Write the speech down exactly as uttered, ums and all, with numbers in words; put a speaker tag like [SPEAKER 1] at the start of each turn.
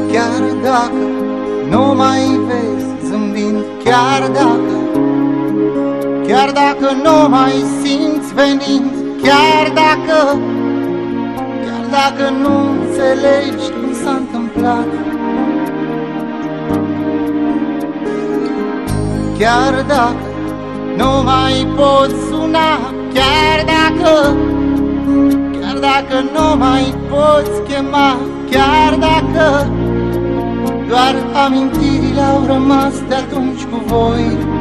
[SPEAKER 1] Chiar dacă nu mai vezi zâmbind, chiar dacă, chiar dacă nu mai simți venind, chiar dacă, chiar dacă nu înțelegi cum s-a întâmplat, chiar dacă nu mai poți suna, chiar dacă, chiar dacă nu mai poți chema, chiar dacă doar amintirile au rămas de atunci cu voi.